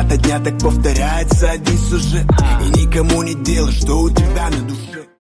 ото дня так повторяется один сюжет. И никому не дело, что у тебя на душе.